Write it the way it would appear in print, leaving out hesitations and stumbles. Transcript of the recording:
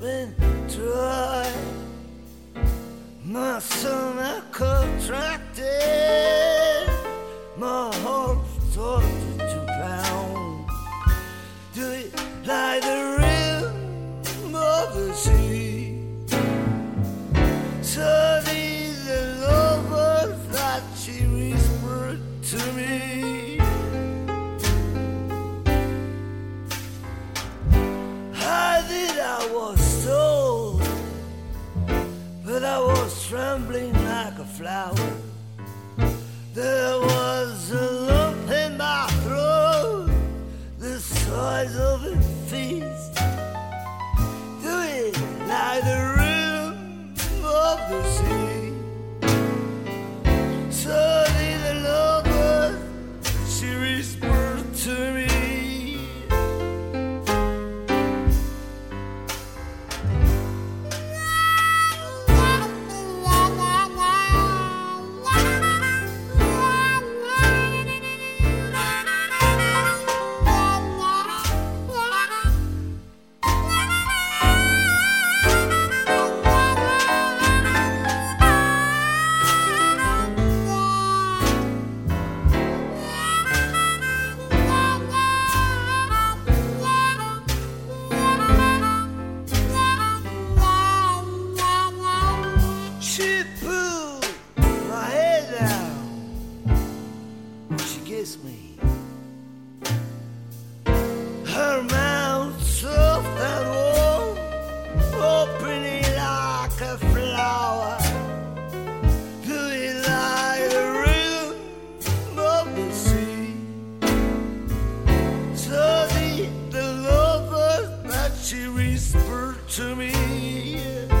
been dry. My stomach contracted, my heart started to pound. Do it like the rhythm of the sea. Suddenly the lovers that she whispered to me. I was told, but I was trembling like a flower. There was a lump in my throat, the size of a fist. Do it like the rhythm of the sea. Suddenly the lover, she whispered to me. She pulled my head down, she kissed me. Her mouth soft and warm, opening like a flower. Doing like the rhythm of the sea. So the lovers that she whispered to me.